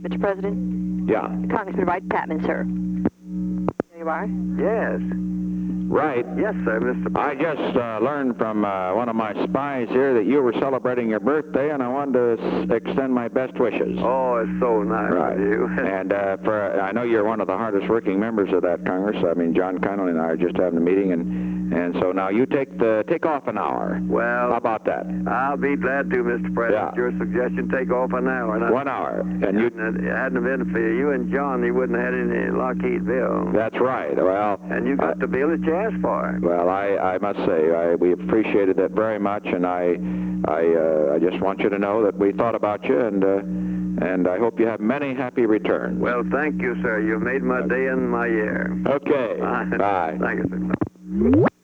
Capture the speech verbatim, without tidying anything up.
Mister President? Yeah. Congressman Wright Patman, sir. There you are. Yes. Right. Yes, sir, Mister I just uh, learned from uh, one of my spies here that you were celebrating your birthday, and I wanted to s extend my best wishes. Oh, it's so nice Right. of you. And uh, for I know you're one of the hardest working members of that Congress. I mean, John Connolly and I are just having a meeting, and and so now you take the take off an hour. Well, How about that? I'll be glad to, Mister President. Yeah. Your suggestion, take off an hour. And I- One hour, and you. And it hadn't been for you and John, you wouldn't have had any Lockheed Bill. That's right. Well. And you got uh, the bill that you asked for. Well, I, I must say, I, we appreciated that very much, and I, I, uh, I just want you to know that we thought about you, and, uh, and I hope you have many happy returns. Well, thank you, sir. You've made my day and my year. Okay. Bye. Thank you, sir.